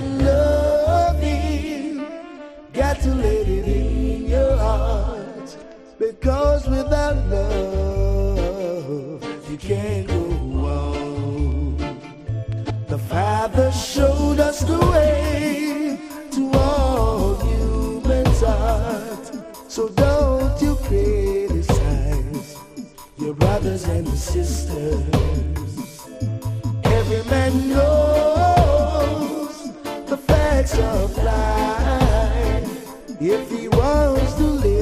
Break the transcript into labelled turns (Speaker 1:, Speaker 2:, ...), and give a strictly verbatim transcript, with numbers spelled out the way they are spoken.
Speaker 1: loving, got to let it in your heart, because without love you can't go on. The Father showed us the way to all human's heart, so don't you criticize your brothers and sisters. Every man knows the facts of life if he wants to live